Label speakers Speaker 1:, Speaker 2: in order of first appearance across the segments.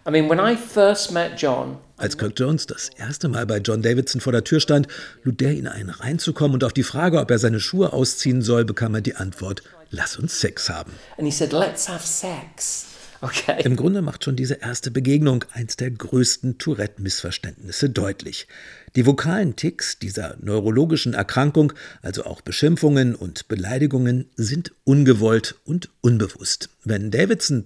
Speaker 1: I mean, when I first met John,
Speaker 2: Als Kirk Jones das erste Mal bei John Davidson vor der Tür stand, lud der ihn ein, reinzukommen, und auf die Frage, ob er seine Schuhe ausziehen soll, bekam er die Antwort: Lass uns Sex haben.
Speaker 1: and he said, let's have sex. Okay.
Speaker 2: Im Grunde macht schon diese erste Begegnung eins der größten Tourette-Missverständnisse deutlich. Die vokalen Tics dieser neurologischen Erkrankung, also auch Beschimpfungen und Beleidigungen, sind ungewollt und unbewusst. Wenn Davidson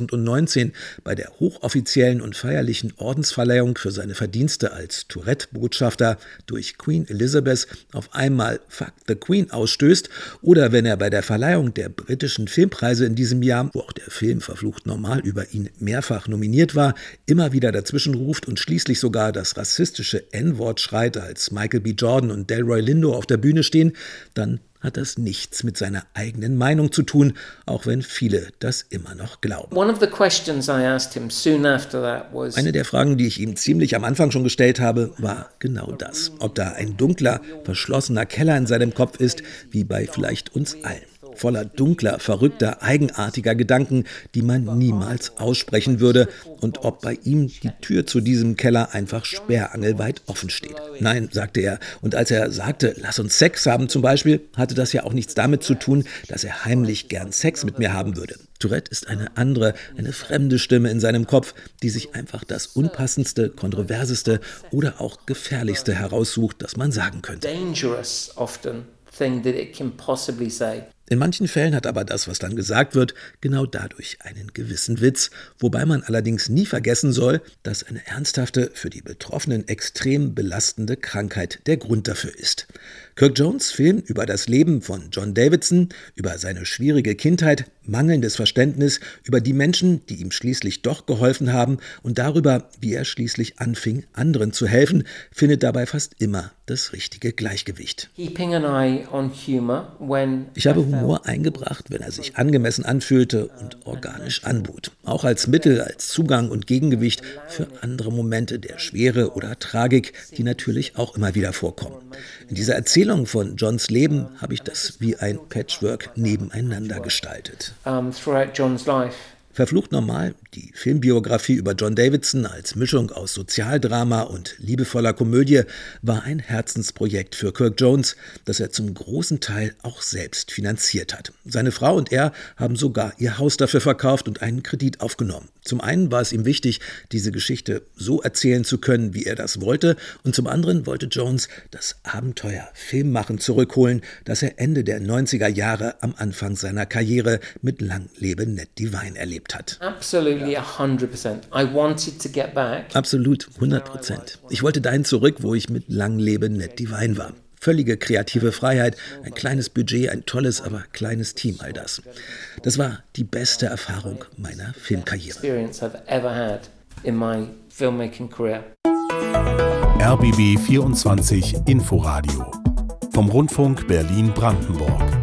Speaker 2: 2019 bei der hochoffiziellen und feierlichen Ordensverleihung für seine Verdienste als Tourette-Botschafter durch Queen Elizabeth auf einmal "Fuck the Queen" ausstößt, oder wenn er bei der Verleihung der britischen Filmpreise in diesem Jahr, wo auch der Film Verflucht Normal über ihn mehrfach nominiert war, immer wieder dazwischenruft und schließlich sogar das rassistische N-Wort schreit, als Michael B. Jordan und Delroy Lindo auf der Bühne stehen, dann hat das nichts mit seiner eigenen Meinung zu tun, auch wenn viele das immer noch glauben.
Speaker 1: One of the questions I asked him soon after that was,
Speaker 2: Eine der Fragen, die ich ihm ziemlich am Anfang schon gestellt habe, war genau das: Ob da ein dunkler, verschlossener Keller in seinem Kopf ist, wie bei vielleicht uns allen. Voller dunkler, verrückter, eigenartiger Gedanken, die man niemals aussprechen würde, und ob bei ihm die Tür zu diesem Keller einfach sperrangelweit offen steht. Nein, sagte er, und als er sagte, lass uns Sex haben zum Beispiel, hatte das ja auch nichts damit zu tun, dass er heimlich gern Sex mit mir haben würde. Tourette ist eine andere, eine fremde Stimme in seinem Kopf, die sich einfach das unpassendste, kontroverseste oder auch gefährlichste heraussucht, das man sagen könnte.
Speaker 1: dangerous often thing that it can possibly say.
Speaker 2: In manchen Fällen hat aber das, was dann gesagt wird, genau dadurch einen gewissen Witz, wobei man allerdings nie vergessen soll, dass eine ernsthafte, für die Betroffenen extrem belastende Krankheit der Grund dafür ist. Kirk Jones' Film über das Leben von John Davidson, über seine schwierige Kindheit, mangelndes Verständnis, über die Menschen, die ihm schließlich doch geholfen haben, und darüber, wie er schließlich anfing, anderen zu helfen, findet dabei fast immer das richtige Gleichgewicht.
Speaker 1: Keeping an eye on humor when
Speaker 2: Ich habe Humor eingebracht, wenn er sich angemessen anfühlte und organisch anbot. Auch als Mittel, als Zugang und Gegengewicht für andere Momente der Schwere oder Tragik, die natürlich auch immer wieder vorkommen. In dieser Erzählung von Johns Leben habe ich das wie ein Patchwork nebeneinander gestaltet.
Speaker 1: Throughout John's life.
Speaker 2: Verflucht Normal, die Filmbiografie über John Davidson als Mischung aus Sozialdrama und liebevoller Komödie, war ein Herzensprojekt für Kirk Jones, das er zum großen Teil auch selbst finanziert hat. Seine Frau und er haben sogar ihr Haus dafür verkauft und einen Kredit aufgenommen. Zum einen war es ihm wichtig, diese Geschichte so erzählen zu können, wie er das wollte, und zum anderen wollte Jones das Abenteuer Filmmachen zurückholen, das er Ende der 90er Jahre am Anfang seiner Karriere mit Lang lebe Ned Divine erlebt hat.
Speaker 1: Absolutely 100%. I wanted to get back.
Speaker 2: Absolut, 100%. Ich wollte dahin zurück, wo ich mit Lang lebe Ned Divine war. Völlige kreative Freiheit, ein kleines Budget, ein tolles, aber kleines Team, all das. Das war die beste Erfahrung meiner Filmkarriere.
Speaker 1: Experience I've ever had in my filmmaking career.
Speaker 3: RBB 24 Inforadio vom Rundfunk Berlin-Brandenburg.